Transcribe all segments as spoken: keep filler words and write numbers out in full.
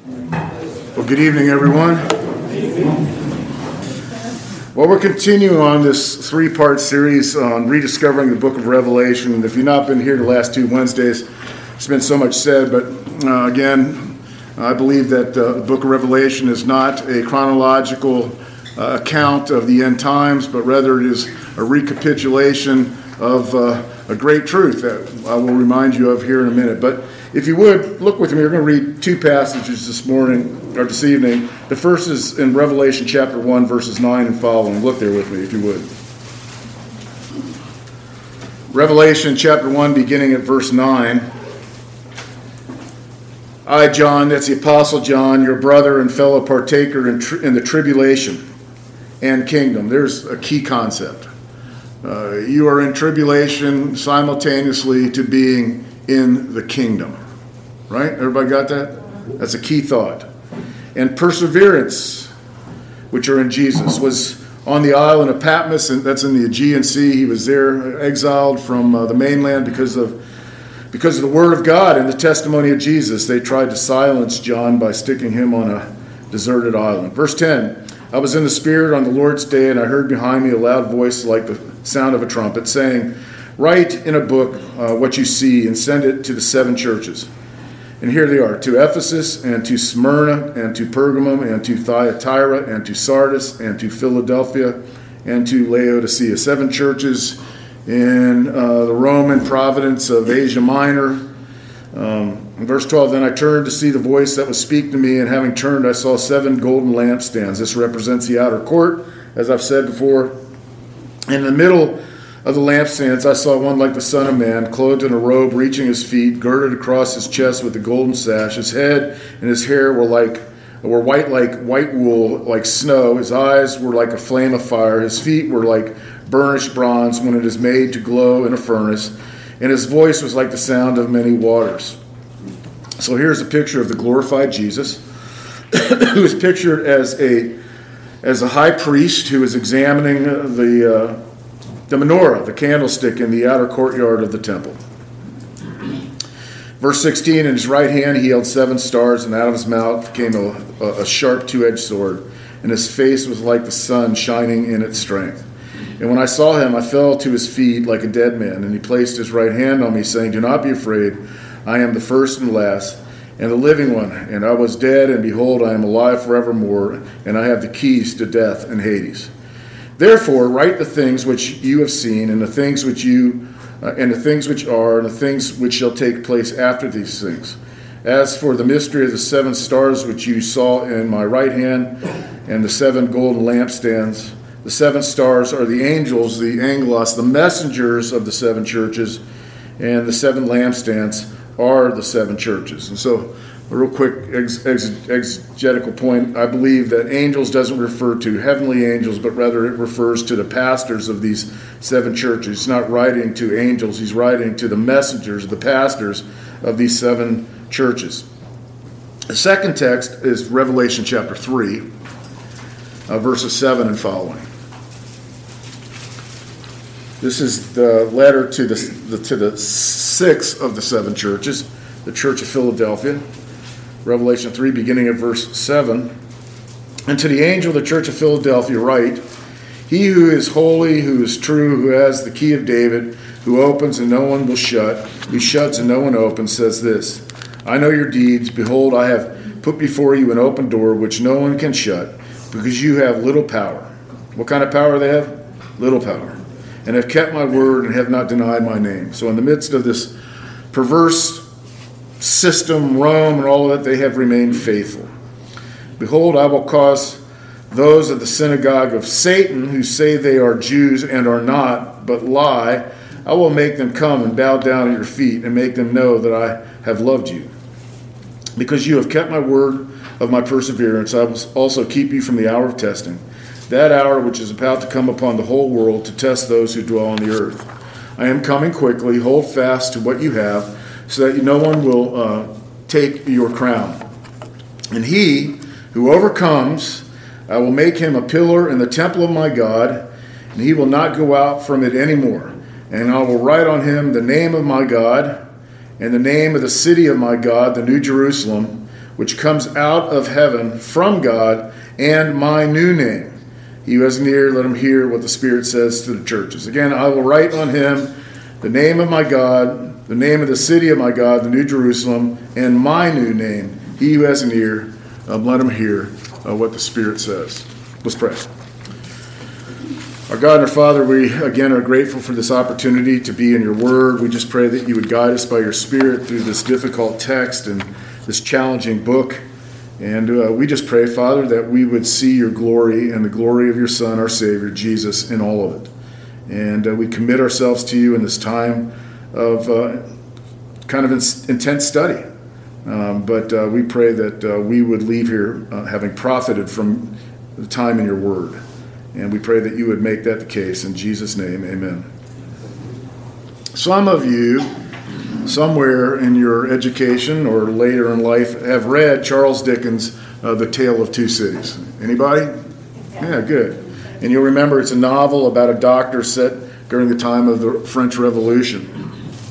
Well, good evening, everyone. Well, we're continuing on this three-part series on rediscovering the book of Revelation. If you've not been here the last two Wednesdays, there's been so much said, but uh, again, I believe that uh, the book of Revelation is not a chronological uh, account of the end times, but rather it is a recapitulation of uh, a great truth that I will remind you of here in a minute. But if you would, look with me. We're going to read two passages this morning, or this evening. The first is in Revelation chapter one, verses nine and following. Look there with me, if you would. Revelation chapter one, beginning at verse nine. I, John, that's the Apostle John, your brother and fellow partaker in, tri- in the tribulation and kingdom. There's a key concept. Uh, you are in tribulation simultaneously to being in the kingdom. Right? Everybody got that? That's a key thought. And perseverance, which are in Jesus, was on the island of Patmos, and that's in the Aegean Sea. He was there, exiled from uh, the mainland because of because of the word of God and the testimony of Jesus. They tried to silence John by sticking him on a deserted island. Verse ten, I was in the Spirit on the Lord's day, and I heard behind me a loud voice like the sound of a trumpet, saying, write in a book uh, what you see and send it to the seven churches. And here they are, to Ephesus, and to Smyrna, and to Pergamum, and to Thyatira, and to Sardis, and to Philadelphia, and to Laodicea. Seven churches in uh, the Roman province of Asia Minor. Um, in verse twelve, then I turned to see the voice that was speaking to me, and having turned, I saw seven golden lampstands. This represents the outer court, as I've said before. In the middle of the lampstands, I saw one like the Son of Man, clothed in a robe reaching his feet, girded across his chest with a golden sash. His head and his hair were like were white like white wool, like snow. His eyes were like a flame of fire. His feet were like burnished bronze when it is made to glow in a furnace. And his voice was like the sound of many waters. So here's a picture of the glorified Jesus, who is pictured as a as a high priest who is examining the uh, the menorah, the candlestick in the outer courtyard of the temple. Verse sixteen, in his right hand he held seven stars, and out of his mouth came a, a sharp two-edged sword, and his face was like the sun shining in its strength. And when I saw him, I fell to his feet like a dead man, and he placed his right hand on me, saying, do not be afraid, I am the first and last, and the living one. And I was dead, and behold, I am alive forevermore, and I have the keys to death and Hades. Therefore, write the things which you have seen, and the things which you, uh, and the things which are, and the things which shall take place after these things. As for the mystery of the seven stars which you saw in my right hand, and the seven golden lampstands, the seven stars are the angels, the angelos, the messengers of the seven churches, and the seven lampstands are the seven churches. And so, a real quick ex- ex- exegetical point, I believe that angels doesn't refer to heavenly angels, but rather it refers to the pastors of these seven churches. He's not writing to angels, he's writing to the messengers, the pastors of these seven churches. The second text is Revelation chapter three, uh, verses seven and following. This is the letter to the, the to the sixth of the seven churches, the Church of Philadelphia. Revelation three, beginning at verse seven. And to the angel of the Church of Philadelphia write, he who is holy, who is true, who has the key of David, who opens and no one will shut, who shuts and no one opens, says this, I know your deeds. Behold, I have put before you an open door which no one can shut, because you have little power. What kind of power they have? Little power. And have kept my word and have not denied my name. So in the midst of this perverse system, Rome and all of that, they have remained faithful. Behold, I will cause those of the synagogue of Satan who say they are Jews and are not, but lie, I will make them come and bow down at your feet and make them know that I have loved you. Because you have kept my word of my perseverance, I will also keep you from the hour of testing, that hour which is about to come upon the whole world to test those who dwell on the earth. I am coming quickly. Hold fast to what you have, so that no one will uh, take your crown. And he who overcomes, I will make him a pillar in the temple of my God, and he will not go out from it anymore. And I will write on him the name of my God, and the name of the city of my God, the New Jerusalem, which comes out of heaven from God, and my new name. He who has an ear, let him hear what the Spirit says to the churches. Again, I will write on him the name of my God, the name of the city of my God, the New Jerusalem, and my new name. He who has an ear, um, let him hear uh, what the Spirit says. Let's pray. Our God and our Father, we again are grateful for this opportunity to be in your word. We just pray that you would guide us by your Spirit through this difficult text and this challenging book. And uh, we just pray, Father, that we would see your glory and the glory of your Son, our Savior, Jesus, in all of it. And uh, we commit ourselves to you in this time of uh, kind of in- intense study. Um, but uh, we pray that uh, we would leave here uh, having profited from the time in your word. And we pray that you would make that the case. In Jesus' name, amen. Some of you, somewhere in your education or later in life, have read Charles Dickens' uh, The Tale of Two Cities. Anybody? Yeah, good. And you'll remember it's a novel about a doctor set during the time of the French Revolution.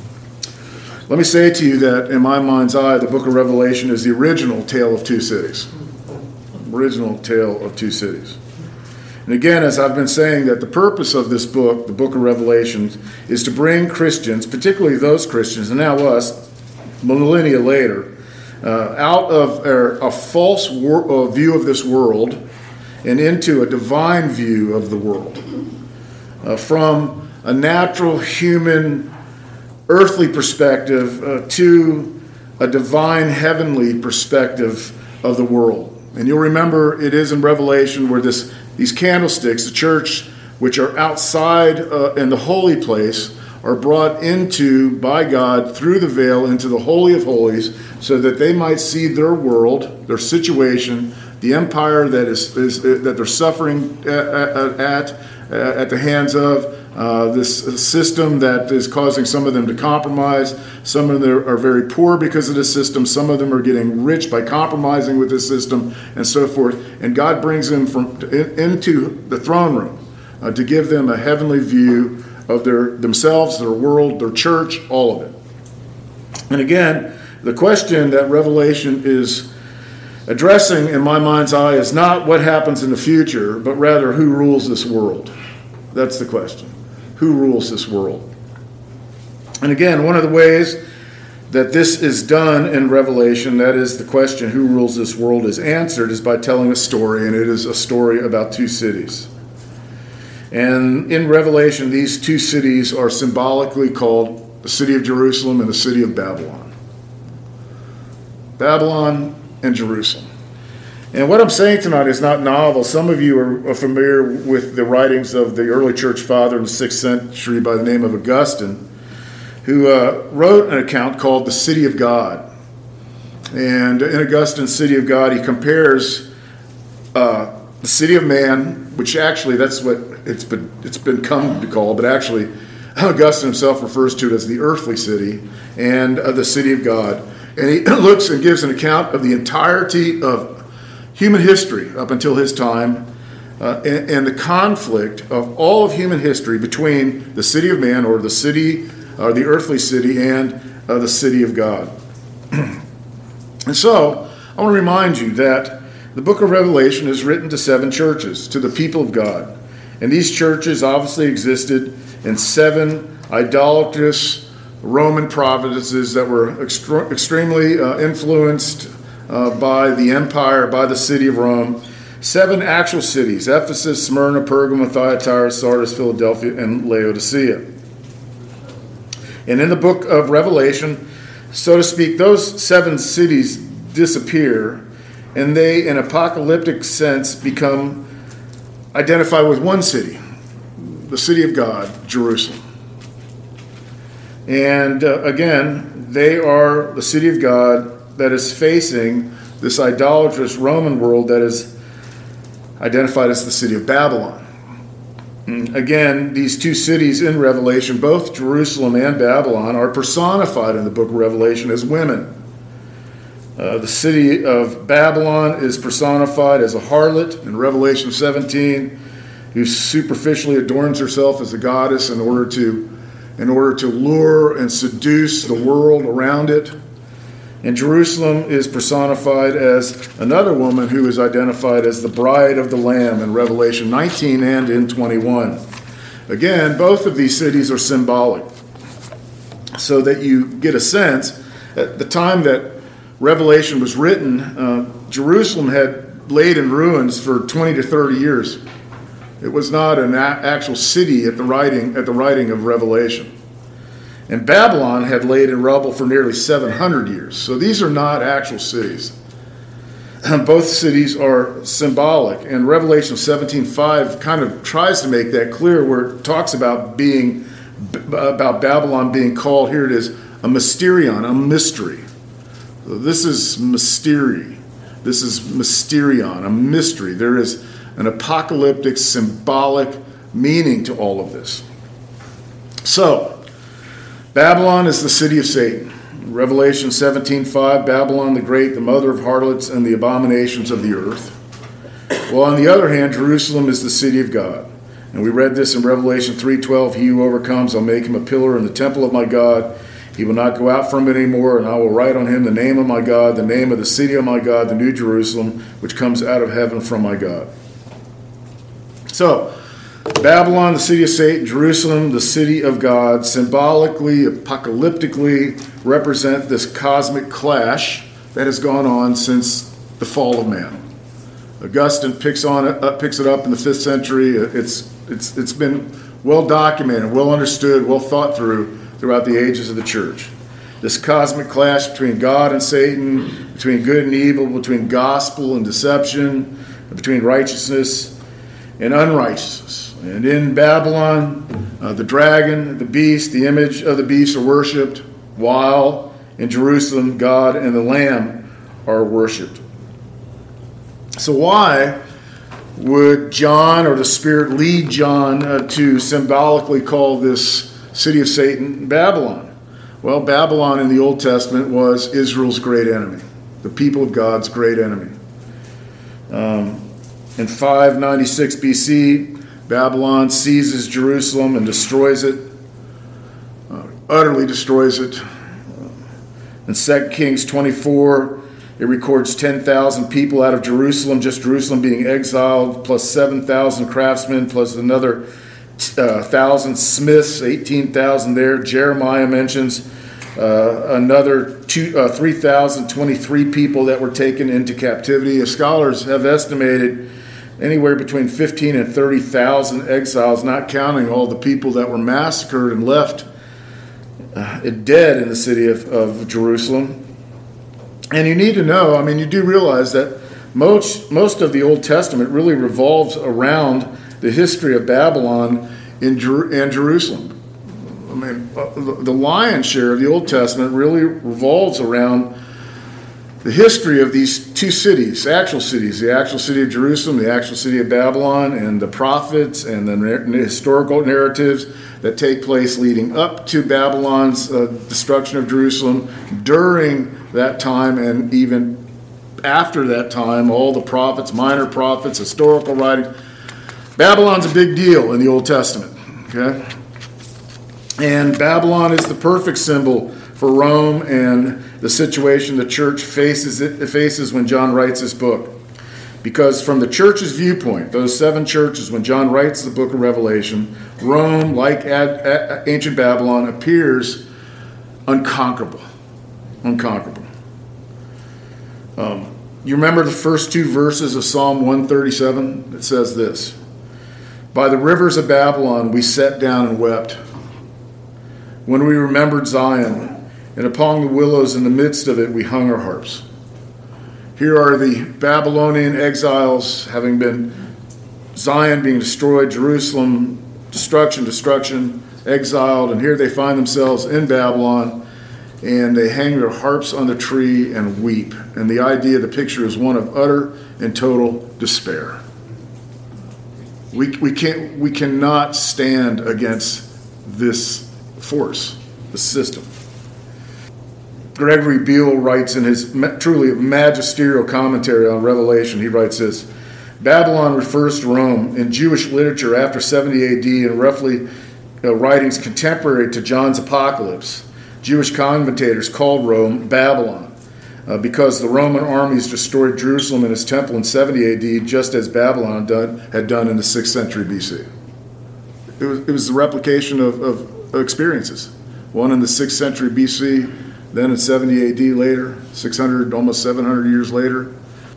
Let me say to you that in my mind's eye, the book of Revelation is the original Tale of Two Cities. Original Tale of Two Cities. And again, as I've been saying, that the purpose of this book, the book of Revelation, is to bring Christians, particularly those Christians, and now us, millennia later, uh, out of a, a false wor- uh, view of this world and into a divine view of the world. Uh, from a natural, human, earthly perspective uh, to a divine, heavenly perspective of the world. And you'll remember it is in Revelation where this these candlesticks, the church, which are outside uh, in the holy place, are brought into, by God, through the veil into the Holy of Holies, so that they might see their world, their situation, the empire that is, is that they're suffering at at, at the hands of, uh, this system that is causing some of them to compromise. Some of them are very poor because of the system. Some of them are getting rich by compromising with this system, and so forth. And God brings them from in, into the throne room uh, to give them a heavenly view of their themselves, their world, their church, all of it. And again, the question that Revelation is addressing in my mind's eye is not what happens in the future, but rather who rules this world. That's the question. Who rules this world? And again, one of the ways that this is done in Revelation, that is the question, who rules this world, is answered is by telling a story, and it is a story about two cities. And in Revelation, these two cities are symbolically called the city of Jerusalem and the city of Babylon. Babylon and Jerusalem. And what I'm saying tonight is not novel. Some of you are familiar with the writings of the early church father in the sixth century by the name of Augustine, who uh, wrote an account called The City of God. And in Augustine's City of God, he compares uh, the city of man, which actually that's what it's been it's been come to call, but actually Augustine himself refers to it as the earthly city, and uh, the city of God. And he looks and gives an account of the entirety of human history up until his time, uh, and, and the conflict of all of human history between the city of man, or the city, or the earthly city, and uh, the city of God. And so, I want to remind you that the book of Revelation is written to seven churches, to the people of God. And these churches obviously existed in seven idolatrous Roman provinces that were extra- extremely uh, influenced Uh, by the empire, by the city of Rome. Seven actual cities: Ephesus, Smyrna, Pergamum, Thyatira, Sardis, Philadelphia, and Laodicea. And in the book of Revelation, so to speak, those seven cities disappear, and they, in apocalyptic sense, become identified with one city, the city of God, Jerusalem. And uh, again, they are the city of God that is facing this idolatrous Roman world that is identified as the city of Babylon. And again, these two cities in Revelation, both Jerusalem and Babylon, are personified in the book of Revelation as women. Uh, the city of Babylon is personified as a harlot in Revelation seventeen, who superficially adorns herself as a goddess in order to, in order to lure and seduce the world around it. And Jerusalem is personified as another woman who is identified as the bride of the Lamb in Revelation nineteen and in twenty-one. Again, both of these cities are symbolic, so that you get a sense. At the time that Revelation was written, uh, Jerusalem had laid in ruins for twenty to thirty years. It was not an a- actual city at the writing at the writing of Revelation. And Babylon had laid in rubble for nearly seven hundred years. So these are not actual cities. Both cities are symbolic. And Revelation seventeen five kind of tries to make that clear, where it talks about being about Babylon being called, here it is, a mysterion, a mystery. So this is mystery. This is mysterion, a mystery. There is an apocalyptic, symbolic meaning to all of this. So, Babylon is the city of Satan. Revelation seventeen five, Babylon the Great, the mother of harlots and the abominations of the earth. Well, on the other hand, Jerusalem is the city of God. And we read this in Revelation three twelve, he who overcomes, I'll make him a pillar in the temple of my God. He will not go out from it anymore, and I will write on him the name of my God, the name of the city of my God, the New Jerusalem, which comes out of heaven from my God. So, Babylon, the city of Satan, Jerusalem, the city of God, symbolically, apocalyptically represent this cosmic clash that has gone on since the fall of man. Augustine picks on it, uh, picks it up in the fifth century. It's it's it's been well documented, well understood, well thought through throughout the ages of the church. This cosmic clash between God and Satan, between good and evil, between gospel and deception, between righteousness and unrighteousness. And in Babylon, uh, the dragon, the beast, the image of the beast are worshipped, while in Jerusalem, God and the Lamb are worshipped. So why would John, or the Spirit lead John uh, to symbolically call this city of Satan Babylon? Well, Babylon in the Old Testament was Israel's great enemy, the people of God's great enemy. Um, in five ninety-six B C, Babylon seizes Jerusalem and destroys it, uh, utterly destroys it. In Second Kings twenty-four, it records ten thousand people out of Jerusalem, just Jerusalem being exiled, plus seven thousand craftsmen, plus another uh, one thousand smiths, eighteen thousand there. Jeremiah mentions uh, another two, uh, three thousand twenty-three people that were taken into captivity. Scholars have estimated anywhere between fifteen and thirty thousand exiles, not counting all the people that were massacred and left uh, dead in the city of, of Jerusalem. And you need to know, I mean, you do realize that most, most of the Old Testament really revolves around the history of Babylon in, Jer- in Jerusalem. I mean, uh, the, the lion's share of the Old Testament really revolves around the history of these two cities, actual cities, the actual city of Jerusalem, the actual city of Babylon, and the prophets and the historical narratives that take place leading up to Babylon's uh, destruction of Jerusalem, during that time, and even after that time, all the prophets, minor prophets, historical writings. Babylon's a big deal in the Old Testament, okay? And Babylon is the perfect symbol for Rome and the situation the church faces it faces when John writes this book. Because from the church's viewpoint, those seven churches, when John writes the book of Revelation, Rome, like ad, ad, ancient Babylon, appears unconquerable. Unconquerable. Um, you remember the first two verses of Psalm one thirty-seven? It says this: by the rivers of Babylon we sat down and wept, when we remembered Zion, and upon the willows in the midst of it we hung our harps. Here are the Babylonian exiles, having been Zion being destroyed, Jerusalem, destruction, destruction, exiled, and here they find themselves in Babylon, and they hang their harps on the tree and weep. And the idea, the picture is one of utter and total despair. We, we can't, we cannot stand against this force, the system. Gregory Beale writes in his truly magisterial commentary on Revelation, he writes this: Babylon refers to Rome in Jewish literature after seventy A D and roughly uh, writings contemporary to John's Apocalypse. Jewish commentators called Rome Babylon. uh, because the Roman armies destroyed Jerusalem and its temple in seventy A D, just as Babylon done, had done in the sixth century B C. It was, it was the replication of, of experiences. One in the sixth century B C, then in seventy A D later, six hundred, almost seven hundred years later.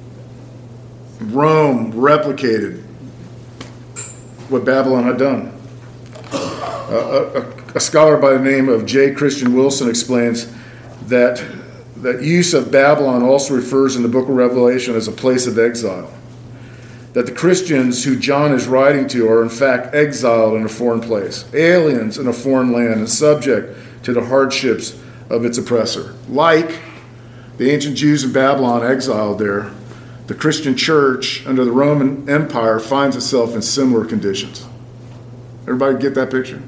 Rome replicated what Babylon had done. Uh, a, a scholar by the name of J. Christian Wilson explains that that use of Babylon also refers in the book of Revelation as a place of exile. That the Christians who John is writing to are in fact exiled in a foreign place, aliens in a foreign land, and subject to the hardships of its oppressor. Like the ancient Jews in Babylon exiled there, the Christian church under the Roman Empire finds itself in similar conditions. Everybody get that picture?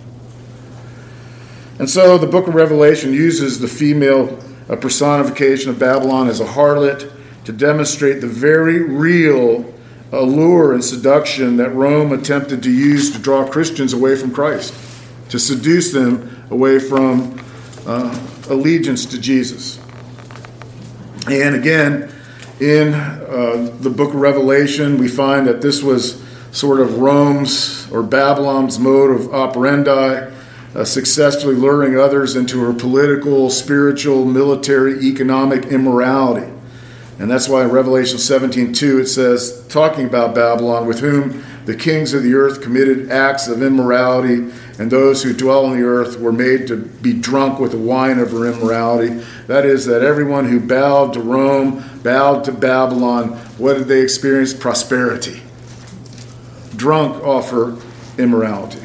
And so the book of Revelation uses the female uh, personification of Babylon as a harlot to demonstrate the very real allure and seduction that Rome attempted to use to draw Christians away from Christ, to seduce them away from uh, allegiance to Jesus. And again, in uh, the book of Revelation, we find that this was sort of Rome's or Babylon's mode of operandi, uh, successfully luring others into her political, spiritual, military, economic immorality. And that's why in Revelation seventeen two it says, talking about Babylon, with whom the kings of the earth committed acts of immorality, and those who dwell on the earth were made to be drunk with the wine of her immorality. That is, that everyone who bowed to Rome, bowed to Babylon, what did they experience? Prosperity. Drunk off her immorality.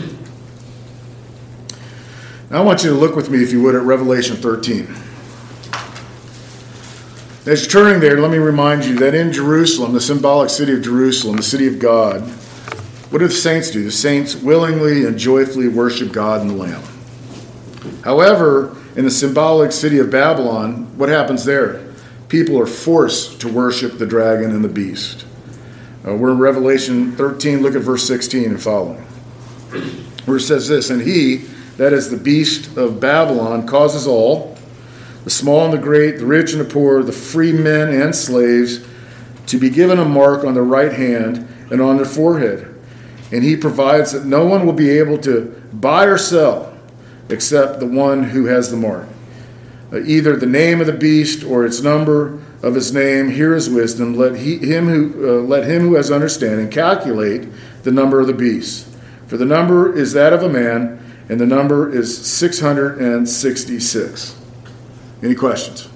Now I want you to look with me, if you would, at Revelation thirteen. As you're turning there, let me remind you that in Jerusalem, the symbolic city of Jerusalem, the city of God, what do the saints do? The saints willingly and joyfully worship God and the Lamb. However, in the symbolic city of Babylon, what happens there? People are forced to worship the dragon and the beast. Uh, we're in Revelation thirteen, look at verse sixteen and following, where it says this, and he, that is the beast of Babylon, causes all, the small and the great, the rich and the poor, the free men and slaves, to be given a mark on their right hand and on their forehead. And he provides that no one will be able to buy or sell except the one who has the mark. Uh, either the name of the beast or its number of his name. Here is wisdom. Let he, him who uh, let him who has understanding calculate the number of the beast. For the number is that of a man, and the number is six hundred sixty-six. Any questions?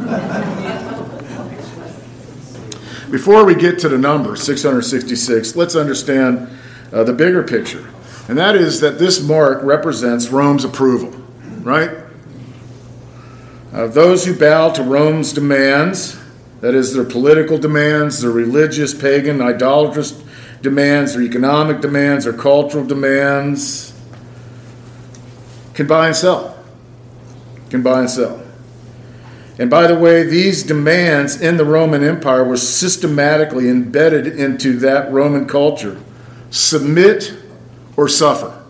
Before we get to the number, six hundred sixty-six, let's understand uh, the bigger picture. And that is that this mark represents Rome's approval, right? Uh, those who bow to Rome's demands, that is their political demands, their religious, pagan, idolatrous demands, their economic demands, their cultural demands, can buy and sell. Can buy and sell. And by the way, these demands in the Roman Empire were systematically embedded into that Roman culture. Submit or suffer.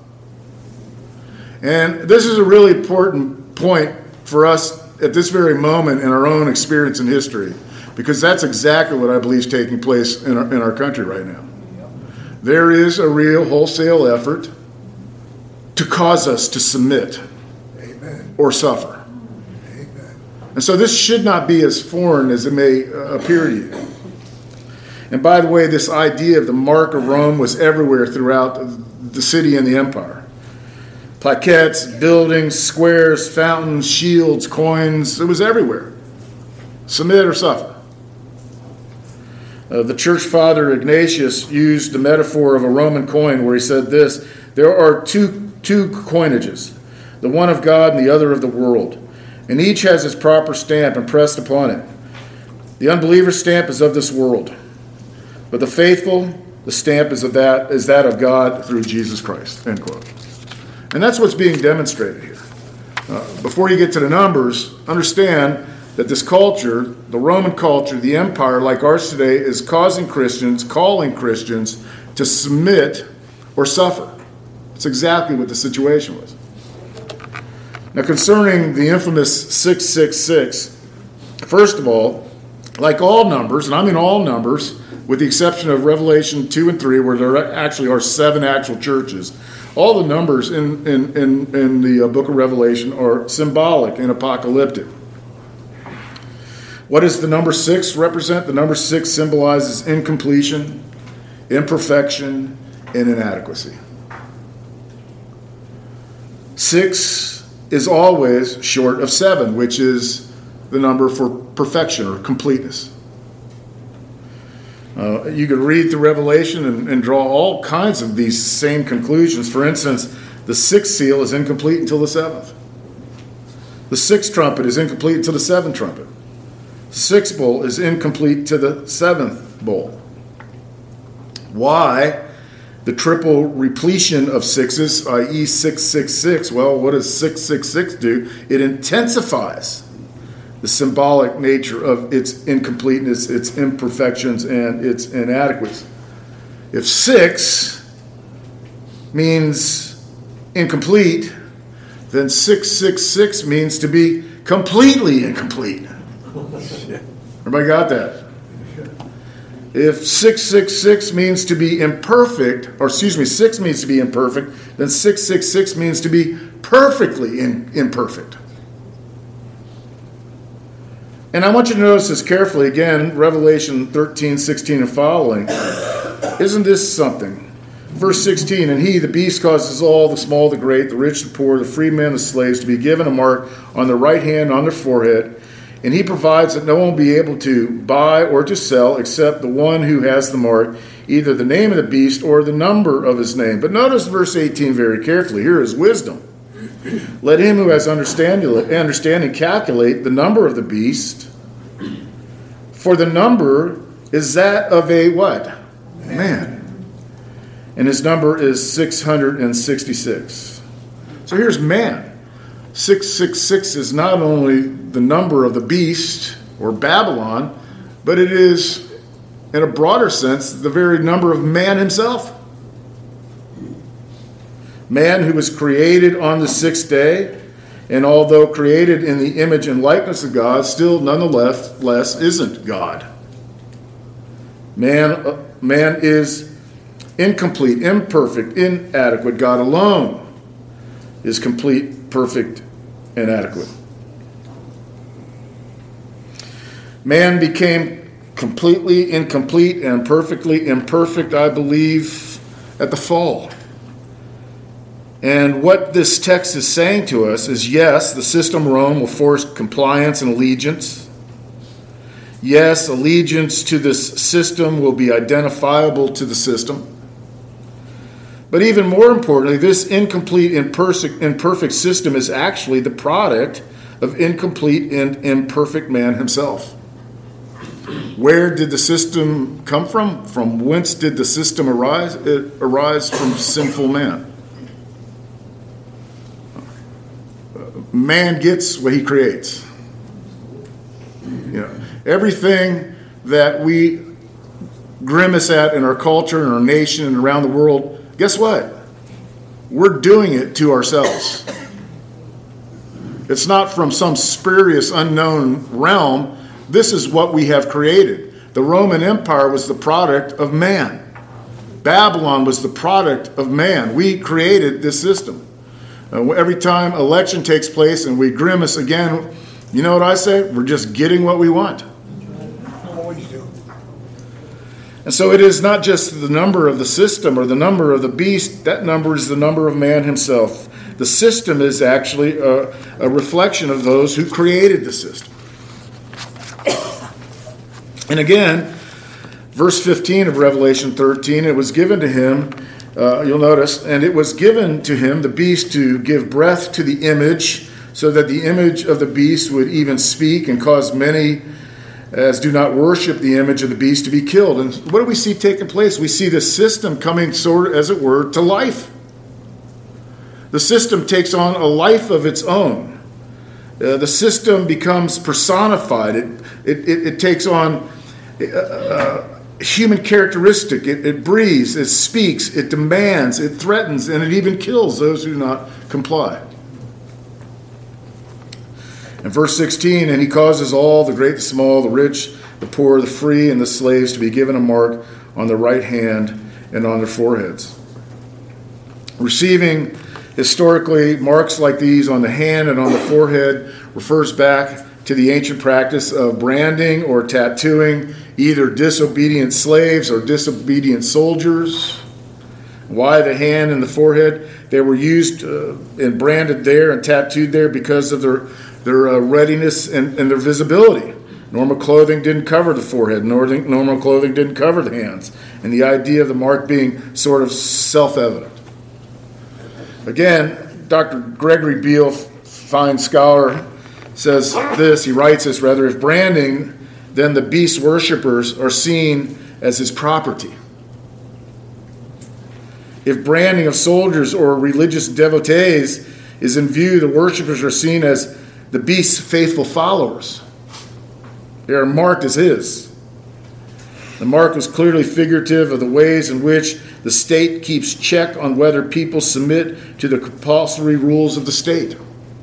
And this is a really important point for us at this very moment in our own experience in history, because that's exactly what I believe is taking place in our, in our country right now. There is a real wholesale effort to cause us to submit Amen. Or suffer. Amen. And so this should not be as foreign as it may uh, appear to you. And by the way, this idea of the mark of Rome was everywhere throughout the city and the empire. Plaquettes, buildings, squares, fountains, shields, coins, it was everywhere. Submit or suffer. Uh, the church father Ignatius used the metaphor of a Roman coin where he said this, there are two, two coinages, the one of God and the other of the world, and each has its proper stamp impressed upon it. The unbeliever's stamp is of this world, but the faithful, the stamp is of that is that of God through Jesus Christ, end quote. And that's what's being demonstrated here. Uh, before you get to the numbers, understand that this culture, the Roman culture, the empire like ours today, is causing Christians, calling Christians to submit or suffer. That's exactly what the situation was. Now, concerning the infamous six six six, First of all, like all numbers, and I mean all numbers, with the exception of Revelation two and three, where there actually are seven actual churches, all the numbers in, in, in, in the book of Revelation are symbolic and apocalyptic. What does the number six represent? The number six symbolizes incompletion, imperfection, and inadequacy. Six is always short of seven, which is the number for perfection or completeness. Uh, you could read through Revelation and, and draw all kinds of these same conclusions. For instance, the sixth seal is incomplete until the seventh. The sixth trumpet is incomplete until the seventh trumpet. The sixth bowl is incomplete to the seventh bowl. Why the triple repletion of sixes, that is six six six? Well, what does six six six do? It intensifies the symbolic nature of its incompleteness, its imperfections, and its inadequacies. If six means incomplete, then six six six means to be completely incomplete. Everybody got that? If six six six means to be imperfect, or excuse me, six means to be imperfect, then six six six means to be perfectly in, imperfect. And I want you to notice this carefully. Again, Revelation thirteen, sixteen, and following. Isn't this something? Verse sixteen, and he, the beast, causes all, the small, the great, the rich, the poor, the free men, the slaves, to be given a mark on their right hand, on their forehead. And he provides that no one will be able to buy or to sell except the one who has the mark, either the name of the beast or the number of his name. But notice verse eighteen very carefully. Here is wisdom. Let him who has understanding calculate the number of the beast, for the number is that of a what? Man. And his number is six hundred sixty-six. So here's man. six six six is not only the number of the beast or Babylon, but it is, in a broader sense, the very number of man himself. Man who was created on the sixth day, and although created in the image and likeness of God, still nonetheless less isn't God. Man, uh, man is incomplete, imperfect, inadequate. God alone is complete, perfect, and adequate. Man became completely incomplete and perfectly imperfect, I believe, at the fall. And what this text is saying to us is, yes, the system Rome will force compliance and allegiance. Yes, allegiance to this system will be identifiable to the system. But even more importantly, this incomplete, imperfect system is actually the product of incomplete and imperfect man himself. Where did the system come from? From whence did the system arise? It arise from sinful man. Man gets what he creates. You know, everything that we grimace at in our culture and our nation and around the world, guess what? We're doing it to ourselves. It's not from some spurious unknown realm. This is what we have created. The Roman Empire was the product of man. Babylon was the product of man. We created this system. Uh, every time election takes place and we grimace again, you know what I say? We're just getting what we want. Always do. And so it is not just the number of the system or the number of the beast. That number is the number of man himself. The system is actually a, a reflection of those who created the system. And again, verse fifteen of Revelation thirteen, it was given to him, uh, you'll notice, and it was given to him, the beast, to give breath to the image, so that the image of the beast would even speak and cause many as do not worship the image of the beast to be killed. And what do we see taking place? We see the system coming, sort of, as it were, to life. The system takes on a life of its own. Uh, the system becomes personified. It, it, it, it takes on uh, human characteristic. It, it breathes, it speaks, it demands, it threatens, and it even kills those who do not comply. And verse sixteen, and he causes all, the great, the small, the rich, the poor, the free, and the slaves to be given a mark on their right hand and on their foreheads. Receiving historically marks like these on the hand and on the forehead refers back to the ancient practice of branding or tattooing either disobedient slaves or disobedient soldiers. Why the hand and the forehead? They were used uh, and branded there and tattooed there because of their, their uh, readiness and, and their visibility. Normal clothing didn't cover the forehead. Normal clothing didn't cover the hands. And the idea of the mark being sort of self-evident. Again, Doctor Gregory Beale, fine scholar, says this, he writes this rather, if branding, then the beast worshippers are seen as his property. If branding of soldiers or religious devotees is in view, the worshippers are seen as the beast's faithful followers. They are marked as his. The mark was clearly figurative of the ways in which the state keeps check on whether people submit to the compulsory rules of the state.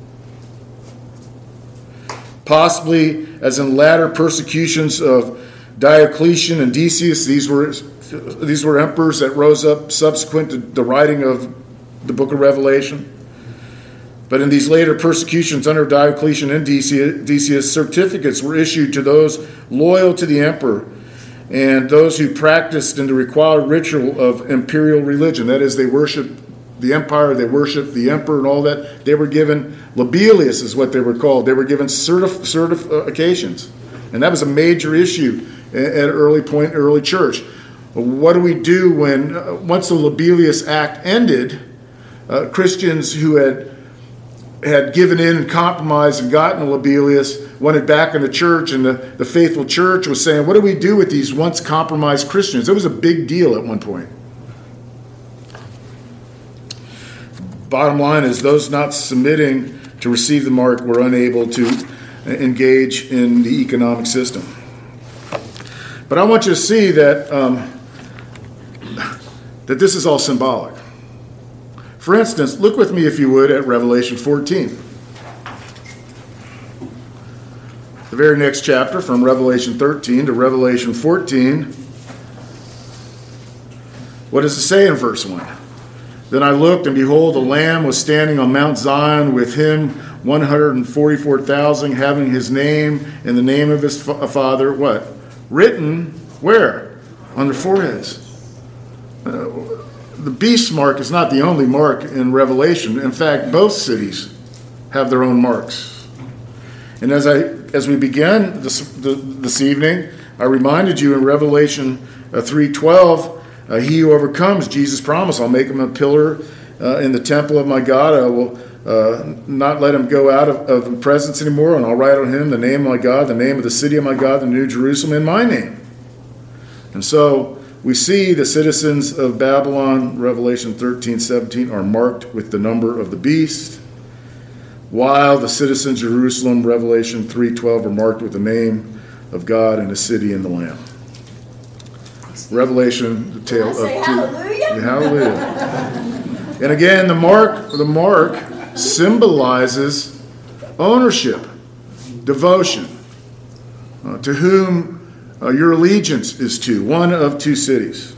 Possibly, as in latter persecutions of Diocletian and Decius, these were these were emperors that rose up subsequent to the writing of the book of Revelation. But in these later persecutions under Diocletian and Decius, certificates were issued to those loyal to the emperor and those who practiced in the required ritual of imperial religion. That is, they worshiped the empire, they worshiped the emperor and all that. They were given, Lobilius is what they were called. They were given certif- certifications. And that was a major issue at an early point in early church. What do we do when, uh, once the Lobilius Act ended, uh, Christians who had had given in and compromised and gotten a Lobilius wanted back in the church, and the, the faithful church was saying, what do we do with these once compromised Christians? It was a big deal at one point. Bottom line is those not submitting to receive the mark were unable to engage in the economic system. But I want you to see that um, that this is all symbolic. For instance, look with me, if you would, at Revelation fourteen. The very next chapter, from Revelation thirteen to Revelation fourteen. What does it say in verse one? Then I looked, and behold, the Lamb was standing on Mount Zion, with him one hundred forty-four thousand, having his name and the name of his fa- father, what? Written where? On their foreheads. Uh, the beast mark is not the only mark in Revelation. In fact, both cities have their own marks. And as I as we began this, the, this evening, I reminded you in Revelation uh, three twelve, uh, he who overcomes, Jesus promised, I'll make him a pillar uh, in the temple of my God. I will uh, not let him go out of, of the presence anymore, and I'll write on him the name of my God, the name of the city of my God, the New Jerusalem, in my name. And so we see the citizens of Babylon, Revelation thirteen seventeen, are marked with the number of the beast, while the citizens of Jerusalem, Revelation three twelve, are marked with the name of God and the city and the Lamb. Revelation, the tale of two. Hallelujah. Hallelujah. And again, the mark, the mark symbolizes ownership, devotion, uh, to whom Uh, your allegiance is to, one of two cities.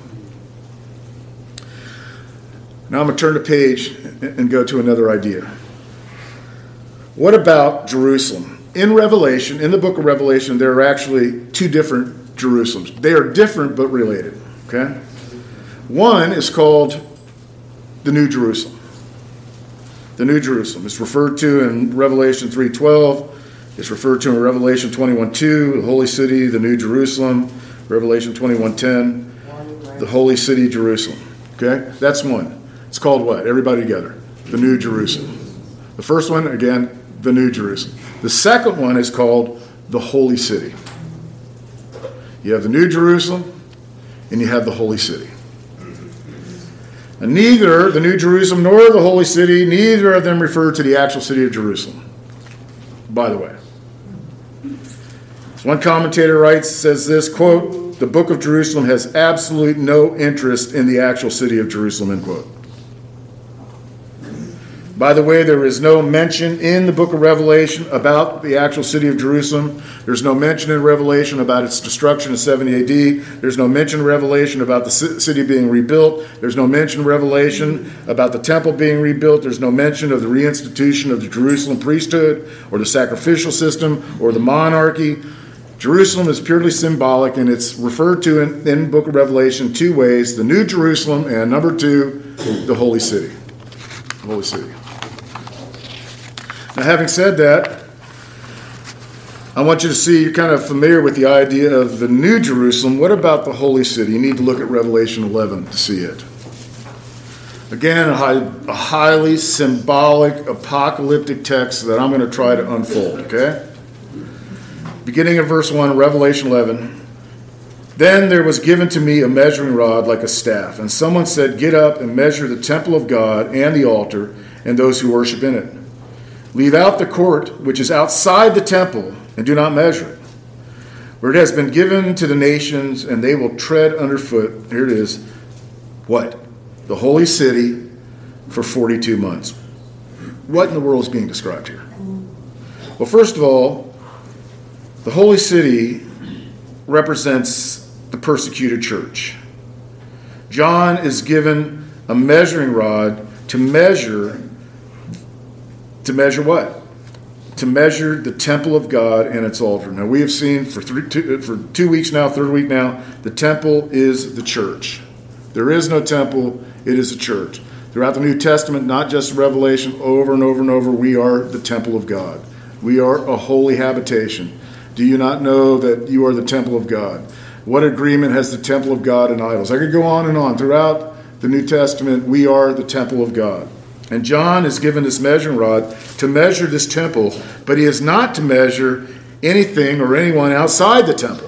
Now I'm going to turn the page and go to another idea. What about Jerusalem? In Revelation, in the book of Revelation, there are actually two different Jerusalems. They are different but related. Okay? One is called the New Jerusalem. The New Jerusalem. It's referred to in Revelation three twelve. It's referred to in Revelation twenty-one two, the holy city, the New Jerusalem. Revelation twenty-one ten, the holy city, Jerusalem. Okay? That's one. It's called what? Everybody together. The New Jerusalem. The first one, again, the New Jerusalem. The second one is called the holy city. You have the New Jerusalem and you have the holy city. And neither the New Jerusalem nor the holy city, neither of them refer to the actual city of Jerusalem, by the way. One commentator writes, says this, quote, the book of Jerusalem has absolute no interest in the actual city of Jerusalem, end quote. By the way, there is no mention in the book of Revelation about the actual city of Jerusalem. There's no mention in Revelation about its destruction in seventy A D. There's no mention in Revelation about the city being rebuilt. There's no mention in Revelation about the temple being rebuilt. There's no mention of the reinstitution of the Jerusalem priesthood or the sacrificial system or the monarchy. Jerusalem is purely symbolic, and it's referred to in, in the book of Revelation two ways: the New Jerusalem, and number two, the Holy City. The Holy City. Now, having said that, I want you to see, you're kind of familiar with the idea of the New Jerusalem. What about the Holy City? You need to look at Revelation eleven to see it. Again, a, high, a highly symbolic, apocalyptic text that I'm going to try to unfold, okay? Beginning of verse one, Revelation eleven. Then there was given to me a measuring rod like a staff, and someone said, "Get up and measure the temple of God and the altar and those who worship in it. Leave out the court which is outside the temple, and do not measure it. For it has been given to the nations, and they will tread underfoot," here it is, what? The holy city for forty-two months. What in the world is being described here? Well, first of all, the holy city represents the persecuted church. John is given a measuring rod to measure To measure what? To measure the temple of God and its altar. Now, we have seen for three, two, for two weeks now, third week now, the temple is the church. There is no temple, it is a church. Throughout the New Testament, not just Revelation, over and over and over, we are the temple of God. We are a holy habitation. Do you not know that you are the temple of God? What agreement has the temple of God and idols? I could go on and on. Throughout the New Testament, we are the temple of God. And John is given this measuring rod to measure this temple, but he is not to measure anything or anyone outside the temple.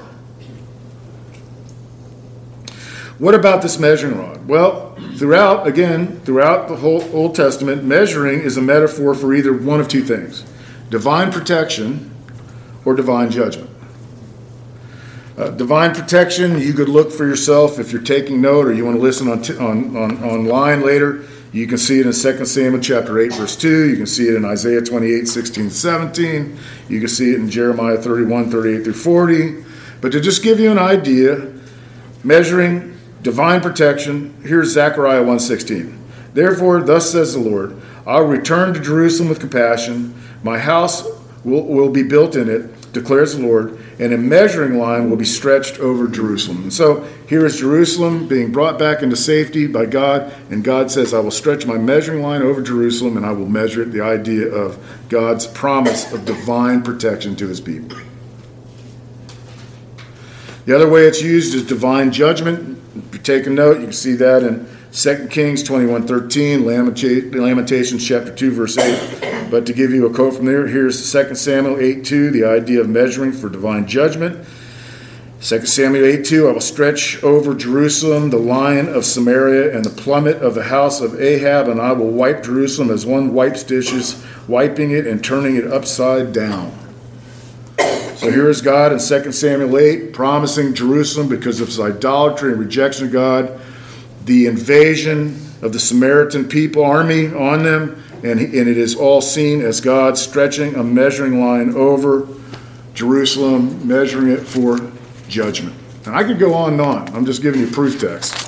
What about this measuring rod? Well, throughout, again, throughout the whole Old Testament, measuring is a metaphor for either one of two things: divine protection or divine judgment. Uh, divine protection, you could look for yourself if you're taking note or you want to listen on, t- on, on online later. You can see it in Second Samuel chapter eight, verse two. You can see it in Isaiah twenty-eight, sixteen, seventeen. You can see it in Jeremiah thirty-one, thirty-eight through forty. But to just give you an idea, measuring divine protection, here's Zechariah one sixteen. Therefore, thus says the Lord, I'll return to Jerusalem with compassion. My house will, will be built in it, declares the Lord, and a measuring line will be stretched over Jerusalem. And so here is Jerusalem being brought back into safety by God, and God says, I will stretch my measuring line over Jerusalem, and I will measure it, the idea of God's promise of divine protection to his people. The other way it's used is divine judgment. If you're taking note, you can see that in Second Kings twenty-one thirteen, Lamentations chapter two, verse eight. But to give you a quote from there, here's Second Samuel eight two, the idea of measuring for divine judgment. Second Samuel eight two, I will stretch over Jerusalem the line of Samaria and the plummet of the house of Ahab, and I will wipe Jerusalem as one wipes dishes, wiping it and turning it upside down. So here is God in Second Samuel eight promising Jerusalem, because of its idolatry and rejection of God, the invasion of the Samaritan people army on them, and, and it is all seen as God stretching a measuring line over Jerusalem, measuring it for judgment. And I could go on and on. I'm just giving you proof text.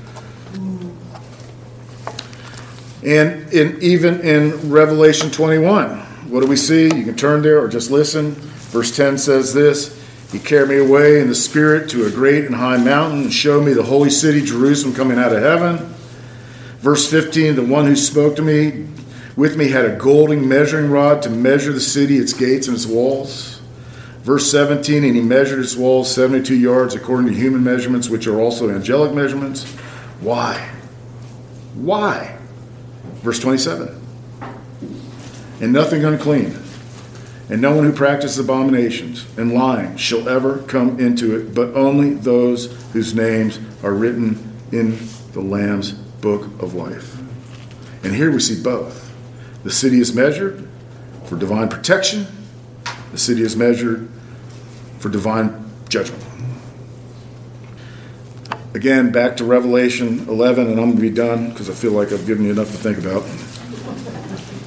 And in, even in Revelation twenty-one, what do we see? You can turn there or just listen. Verse ten says this, He carried me away in the Spirit to a great and high mountain and showed me the holy city, Jerusalem, coming out of heaven. Verse fifteen, the one who spoke to me, with me had a golden measuring rod to measure the city, its gates and its walls. Verse seventeen, and he measured its walls seventy-two yards according to human measurements, which are also angelic measurements. Why? Why? Verse twenty-seven, and nothing unclean, and no one who practices abominations and lying shall ever come into it, but only those whose names are written in the Lamb's book of life. And here we see both. The city is measured for divine protection. The city is measured for divine judgment. Again, back to Revelation eleven, and I'm going to be done because I feel like I've given you enough to think about.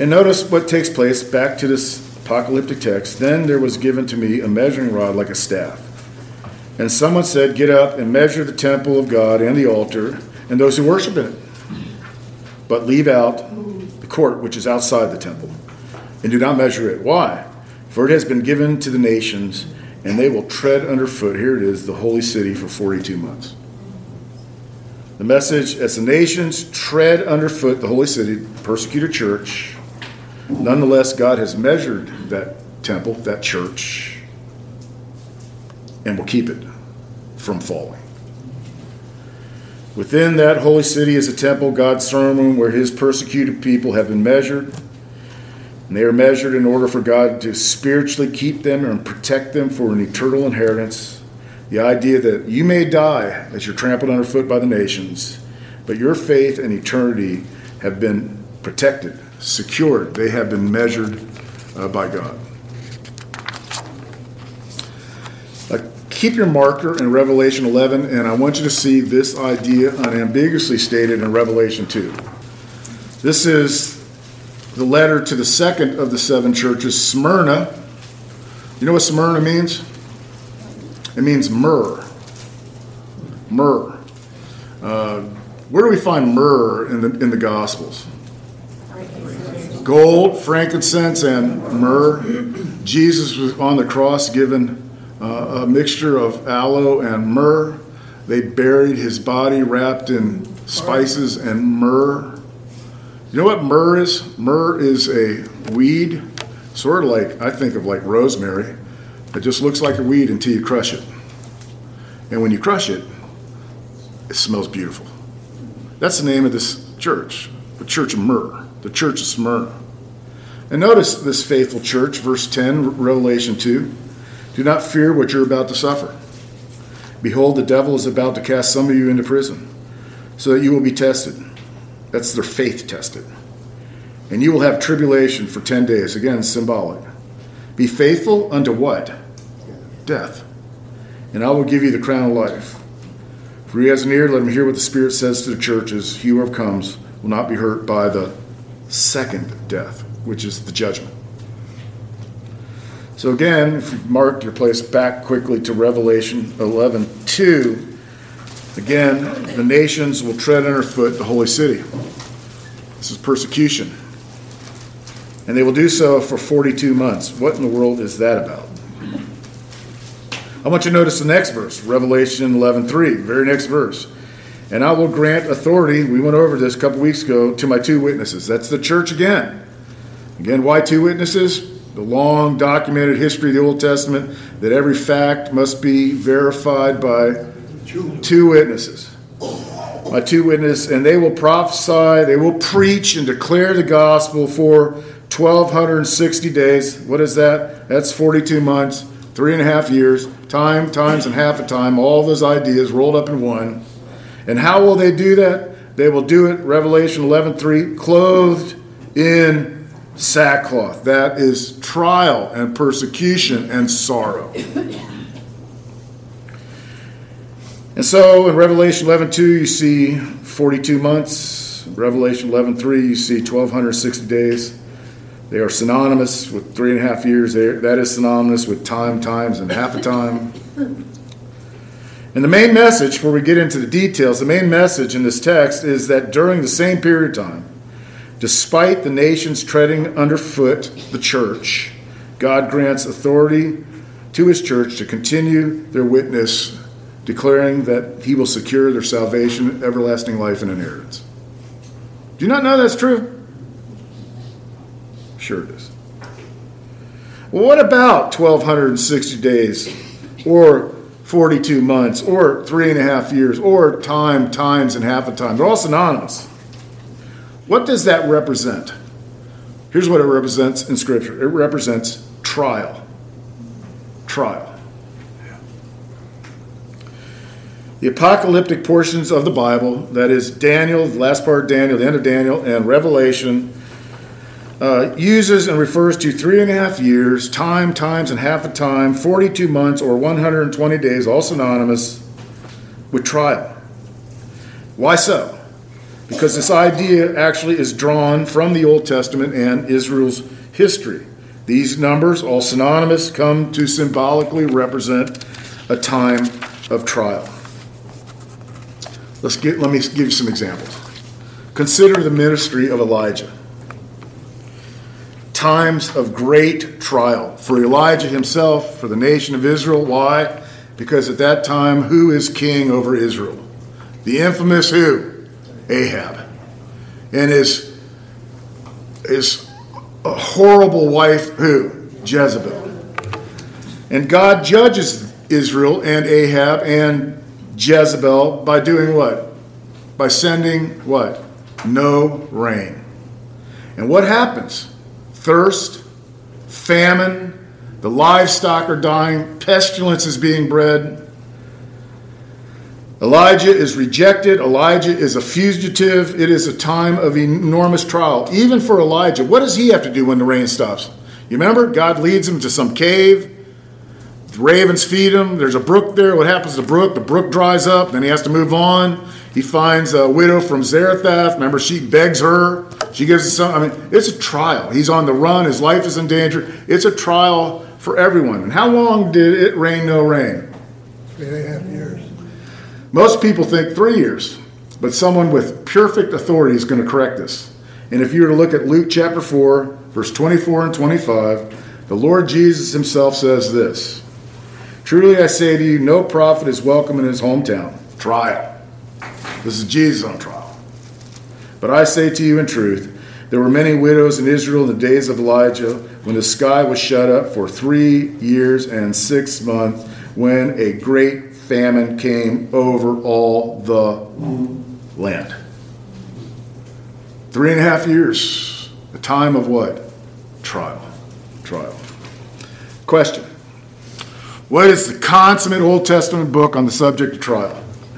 And notice what takes place back to this apocalyptic text. Then there was given to me a measuring rod like a staff. And someone said, get up and measure the temple of God and the altar and those who worship in it. But leave out the court which is outside the temple, and do not measure it. Why? For it has been given to the nations, and they will tread underfoot, here it is, the holy city for forty-two months. The message, as the nations tread underfoot the holy city, the persecuted church, nonetheless, God has measured that temple, that church, and will keep it from falling. Within that holy city is a temple, God's throne room, where his persecuted people have been measured. And they are measured in order for God to spiritually keep them and protect them for an eternal inheritance. The idea that you may die as you're trampled underfoot by the nations, but your faith and eternity have been protected, secured. They have been measured uh, by God. Uh, keep your marker in Revelation eleven, and I want you to see this idea unambiguously stated in Revelation two. This is the letter to the second of the seven churches, Smyrna. You know what Smyrna means? It means myrrh. Myrrh. Uh, where do we find myrrh in the in the Gospels? Gold, frankincense, and myrrh. Jesus was on the cross given uh, a mixture of aloe and myrrh. They buried his body wrapped in spices and myrrh. You know what myrrh is? Myrrh is a weed, sort of like, I think of like rosemary. It just looks like a weed until you crush it. And when you crush it, it smells beautiful. That's the name of this church, the Church of Myrrh, the Church of Smyrna. And notice this faithful church, verse ten, Revelation two. Do not fear what you're about to suffer. Behold, the devil is about to cast some of you into prison, so that you will be tested. That's their faith tested. And you will have tribulation for ten days. Again, symbolic. Be faithful unto what? Death. And I will give you the crown of life. For he has an ear, let him hear what the Spirit says to the churches. He who overcomes will not be hurt by the second death, which is the judgment. So again, if you've marked your place back quickly to Revelation eleven two, again, the nations will tread underfoot the holy city. This is persecution. And they will do so for forty-two months. What in the world is that about? I want you to notice the next verse, Revelation eleven three, very next verse. And I will grant authority, we went over this a couple weeks ago, to my two witnesses. That's the church again. Again, why two witnesses? The long documented history of the Old Testament, that every fact must be verified by two witnesses. My two witnesses, and they will prophesy, they will preach and declare the gospel for twelve sixty days. What is that? That's forty-two months, three and a half years, time, times, and half a time, all those ideas rolled up in one. And how will they do that? They will do it, Revelation eleven three, clothed in sackcloth. That is trial and persecution and sorrow. And so in Revelation eleven two, you see forty-two months. Revelation eleven three, you see twelve sixty days. They are synonymous with three and a half years. That is synonymous with time, times, and half a time. And the main message, before we get into the details, the main message in this text is that during the same period of time, despite the nations treading underfoot the church, God grants authority to his church to continue their witness, declaring that he will secure their salvation, everlasting life, and inheritance. Do you not know that's true? Sure it is. Well, what about twelve sixty days, or forty-two months, or three and a half years, or time, times, and half a time? They're all synonymous. What does that represent? Here's what it represents in Scripture. It represents trial. Trial. The apocalyptic portions of the Bible, that is Daniel, the last part of Daniel, the end of Daniel, and Revelation, uh, uses and refers to three and a half years, time, times, and half a time, forty-two months, or one hundred twenty days, all synonymous with trial. Why so? because this idea actually is drawn from the Old Testament and Israel's history. These numbers, all synonymous, come to symbolically represent a time of trial. Let's get, let me give you some examples. Consider the ministry of Elijah. Times of great trial for Elijah himself, for the nation of Israel. Why? Because at that time, who is king over Israel? The infamous who? Ahab. And his, his a horrible wife, who? Jezebel. And God judges Israel and Ahab and Jezebel by doing what? By sending what? No rain. And what happens? Thirst, famine, the livestock are dying, pestilence is being bred. Elijah is rejected. Elijah is a fugitive. It is a time of enormous trial. Even for Elijah, what does he have to do when the rain stops? You remember? God leads him to some cave. The ravens feed him. There's a brook there. What happens to the brook? The brook dries up. Then he has to move on. He finds a widow from Zarephath. Remember, she begs her. She gives him some. I mean, it's a trial. He's on the run. His life is in danger. It's a trial for everyone. And how long did it rain, no rain? Three and a half years. Most people think three years, but someone with perfect authority is going to correct this. And if you were to look at Luke chapter four, verse twenty-four and twenty-five, the Lord Jesus himself says this: "Truly I say to you, no prophet is welcome in his hometown." Trial. This is Jesus on trial. "But I say to you in truth, there were many widows in Israel in the days of Elijah, when the sky was shut up for three years and six months, when a great famine came over all the land." Three and a half years. A time of what? Trial. Trial. Question. What is the consummate Old Testament book on the subject of trial?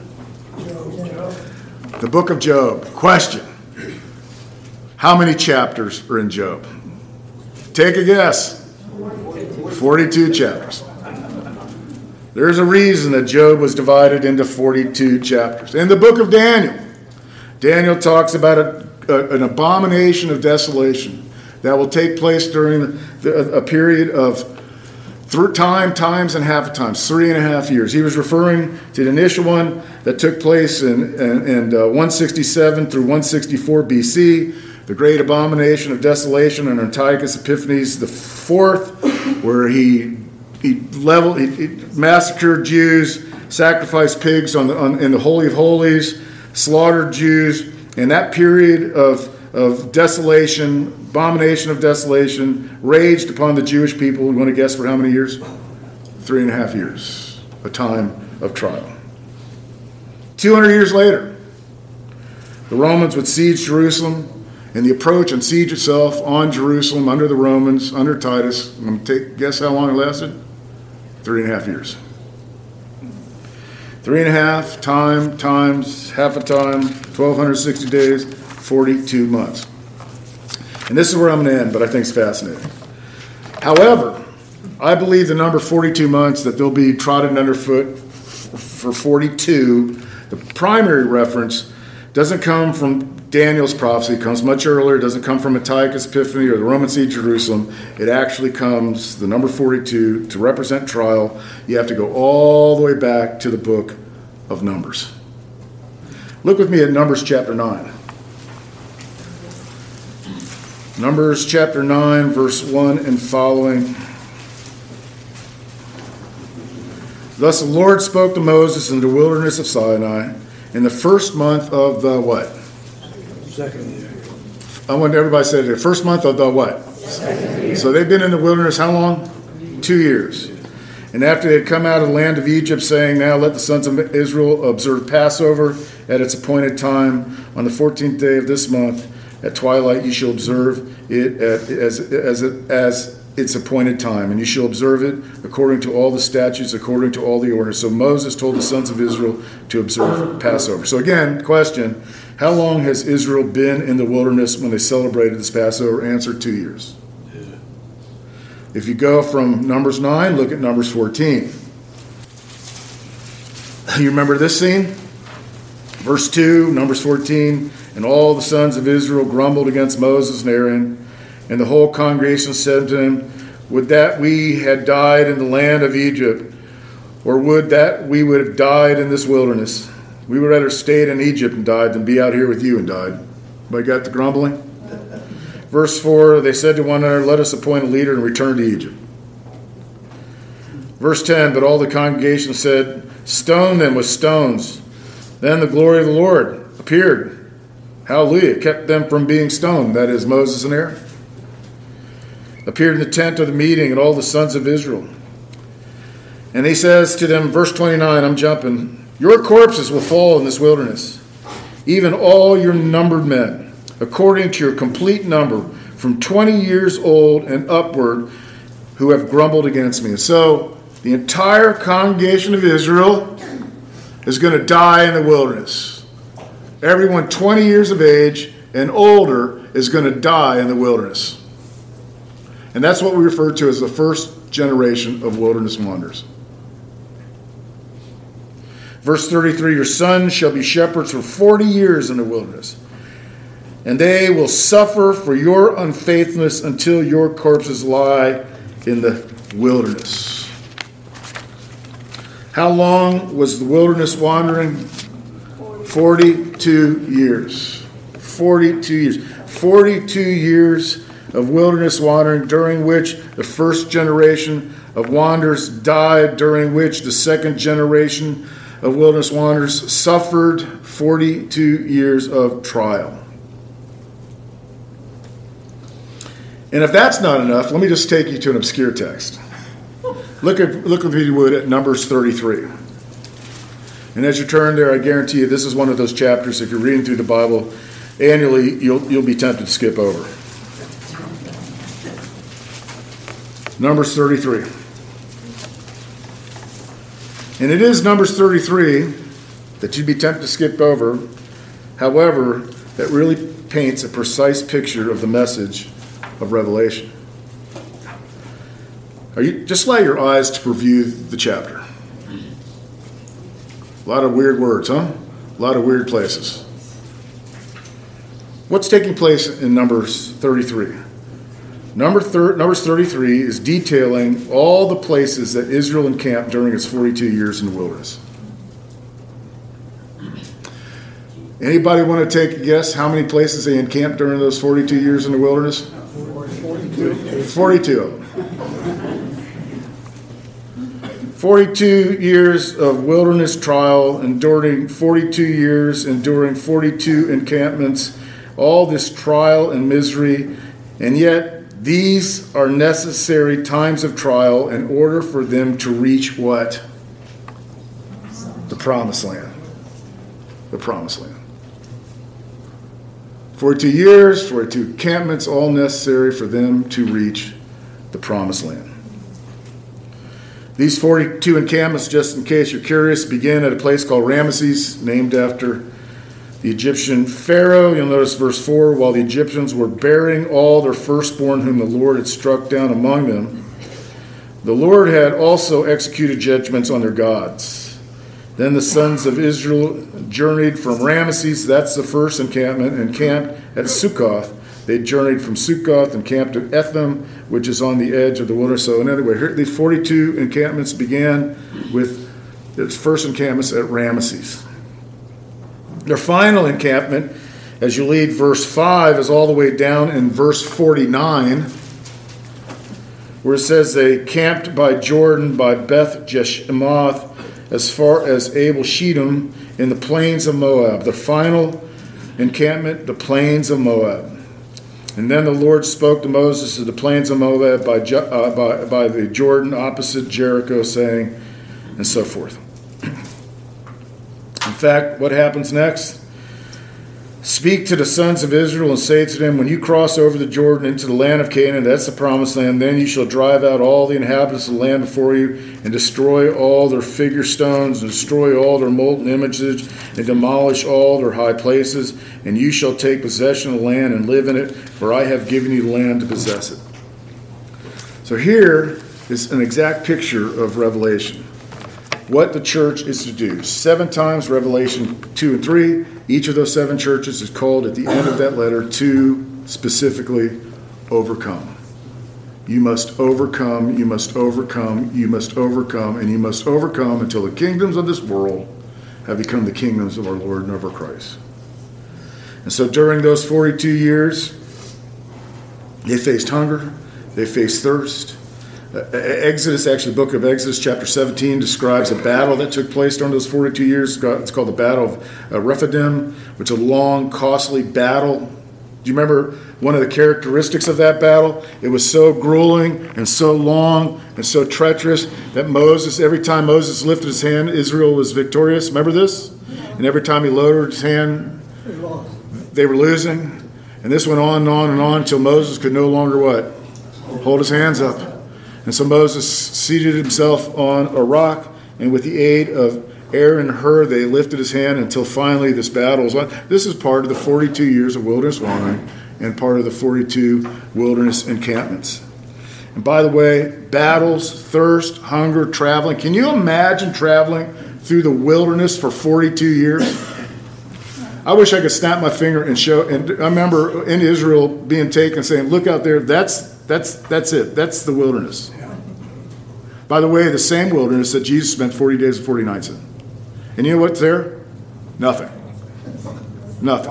The book of Job. Question. How many chapters are in Job? Take a guess. forty-two chapters. There's a reason that Job was divided into forty-two chapters. In the book of Daniel, Daniel talks about a, a, an abomination of desolation that will take place during the, a period of through time, times, and half a time, three and a half years. He was referring to the initial one that took place in, in, in uh, one sixty-seven through one sixty-four B C, the great abomination of desolation under Antiochus Epiphanes the fourth, where he he leveled, he, he massacred Jews, sacrificed pigs on the on, in the Holy of Holies, slaughtered Jews, and that period of of desolation, abomination of desolation, raged upon the Jewish people. You want to guess for how many years? Three and a half years. A time of trial. Two hundred years later, the Romans would siege Jerusalem, and the approach and siege itself on Jerusalem under the Romans, under Titus. I'm going to take, guess how long it lasted? Three and a half years. Three and a half, time, times, half a time, twelve sixty days, forty-two months. And this is where I'm going to end, but I think it's fascinating. However, I believe the number forty-two months, that they'll be trodden underfoot f- for forty-two, the primary reference doesn't come from Daniel's prophecy. It comes much earlier. It doesn't come from Antiochus Epiphanes or the Roman siege of Jerusalem. It actually comes, the number forty-two, to represent trial. You have to go all the way back to the book of Numbers. Look with me at Numbers chapter nine. Numbers chapter nine, verse one and following. "Thus the Lord spoke to Moses in the wilderness of Sinai in the first month of the what? Second year. I want everybody to say the first month of the what? Second year. So they've been in the wilderness how long? Two years. And after they had come out of the land of Egypt, saying, now let the sons of Israel observe Passover at its appointed time on the fourteenth day of this month. At twilight you shall observe it at, as, as, as its appointed time, and you shall observe it according to all the statutes, according to all the orders. So Moses told the sons of Israel to observe Passover. So again, question, how long has Israel been in the wilderness when they celebrated this Passover? Answer, two years. Yeah. If you go from Numbers nine, look at Numbers fourteen. You remember this scene? Verse two, Numbers fourteen, And all the sons of Israel grumbled against Moses and Aaron. And the whole congregation said to him, would that we had died in the land of Egypt, or would that we would have died in this wilderness. We would rather stayed in Egypt and died than be out here with you and died. But got the grumbling? Verse four, they said to one another, let us appoint a leader and return to Egypt. Verse ten, but all the congregation said, stone them with stones. Then the glory of the Lord appeared. Hallelujah. Kept them from being stoned. That is Moses and Aaron. Appeared in the tent of the meeting and all the sons of Israel. And he says to them, verse twenty-nine, I'm jumping, your corpses will fall in this wilderness, even all your numbered men, according to your complete number, from twenty years old and upward, who have grumbled against me. And so the entire congregation of Israel is going to die in the wilderness. Everyone twenty years of age and older is going to die in the wilderness. And that's what we refer to as the first generation of wilderness wanderers. Verse thirty-three, your sons shall be shepherds for forty years in the wilderness, and they will suffer for your unfaithfulness until your corpses lie in the wilderness. How long was the wilderness wandering? forty-two years. forty-two years. forty-two years of wilderness wandering, during which the first generation of wanderers died, during which the second generation of wilderness wanderers suffered forty-two years of trial. And if that's not enough, let me just take you to an obscure text. Look at, look if you would, at Numbers thirty-three. And as you turn there, I guarantee you this is one of those chapters, if you're reading through the Bible annually, you'll, you'll be tempted to skip over. Numbers thirty-three. And it is Numbers thirty-three that you'd be tempted to skip over. However, that really paints a precise picture of the message of Revelation. Are you just allow your eyes to review the chapter? A lot of weird words, huh? A lot of weird places. What's taking place in Numbers thirty-three? Number thir- Numbers thirty-three is detailing all the places that Israel encamped during its forty-two years in the wilderness. Anybody want to take a guess how many places they encamped during those forty-two years in the wilderness? forty-two. forty-two of them. forty-two years of wilderness trial, enduring forty-two years, enduring forty-two encampments, all this trial and misery, and yet these are necessary times of trial in order for them to reach what? The promised land. The promised land. forty-two years, forty-two encampments, all necessary for them to reach the promised land. These forty-two encampments, just in case you're curious, begin at a place called Ramesses, named after the Egyptian Pharaoh. You'll notice verse four, while the Egyptians were burying all their firstborn whom the Lord had struck down among them, the Lord had also executed judgments on their gods. Then the sons of Israel journeyed from Ramesses, that's the first encampment, and camped at Succoth. They journeyed from Succoth and camped at Etham, which is on the edge of the wilderness. So in other words, here, the forty-two encampments began with the first encampments at Ramesses. Their final encampment, as you read verse five, is all the way down in verse forty-nine, where it says they camped by Jordan, by Beth Jeshimoth, as far as Abel Shittim, in the plains of Moab. The final encampment, the plains of Moab. And then the Lord spoke to Moses at the plains of Moab by, uh, by, by the Jordan opposite Jericho, saying, and so forth. In fact, what happens next? Speak to the sons of Israel and say to them, when you cross over the Jordan into the land of Canaan, that's the promised land, then you shall drive out all the inhabitants of the land before you and destroy all their figure stones and destroy all their molten images and demolish all their high places, and you shall take possession of the land and live in it, for I have given you the land to possess it. So here is an exact picture of Revelation. what the church is to do. Seven times, Revelation two and three. Each of those seven churches is called at the end of that letter to specifically overcome. You must overcome, you must overcome, you must overcome, and you must overcome until the kingdoms of this world have become the kingdoms of our Lord and of our Christ. And so during those forty-two years, they faced hunger, they faced thirst. Uh, Exodus, actually, the book of Exodus, chapter seventeen, describes a battle that took place during those forty-two years. It's called the Battle of uh, Rephidim, which is a long, costly battle. Do you remember one of the characteristics of that battle? It was so grueling and so long and so treacherous that Moses, every time Moses lifted his hand, Israel was victorious. Remember this? And every time he lowered his hand, they were losing. And this went on and on and on until Moses could no longer what? Hold his hands up. And so Moses seated himself on a rock, and with the aid of Aaron and Hur, they lifted his hand until finally this battle was won. This is part of the forty-two years of wilderness wandering and part of the forty-two wilderness encampments. And by the way, battles, thirst, hunger, traveling. Can you imagine traveling through the wilderness for forty-two years? I wish I could snap my finger and show. And I remember in Israel being taken, saying, "Look out there. That's that's that's it. That's the wilderness." By the way, the same wilderness that Jesus spent forty days and forty nights in. And you know what's there? Nothing. Nothing.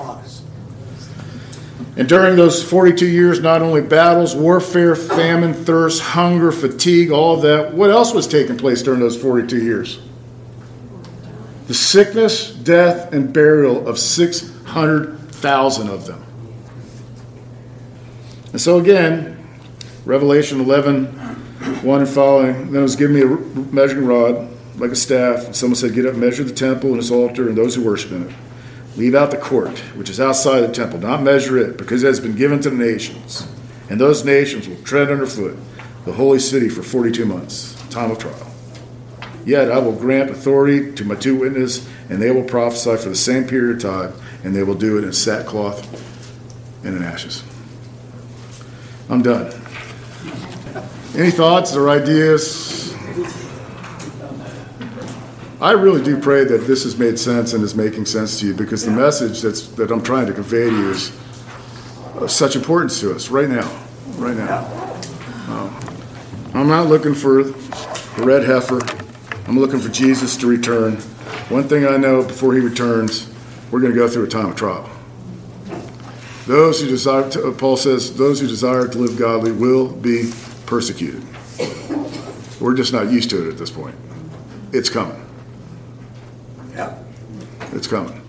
And during those forty-two years, not only battles, warfare, famine, thirst, hunger, fatigue, all of that. What else was taking place during those forty-two years? The sickness, death, and burial of six hundred thousand of them. And so again, Revelation eleven, one and following, then it was given me a measuring rod, like a staff. And someone said, "Get up and measure the temple and its altar and those who worship in it. Leave out the court, which is outside the temple. Not measure it, because it has been given to the nations. And those nations will tread underfoot the holy city for forty-two months, time of trial. Yet I will grant authority to my two witnesses, and they will prophesy for the same period of time, and they will do it in sackcloth and in ashes." I'm done. Any thoughts or ideas? I really do pray that this has made sense and is making sense to you, because the message that's, that I'm trying to convey to you is of such importance to us right now. Right now. Um, I'm not looking for the red heifer. I'm looking for Jesus to return. One thing I know, before he returns, we're going to go through a time of trial. Those who desire, to, Paul says, those who desire to live godly will be persecuted. We're just not used to it at this point. It's coming. Yeah. It's coming.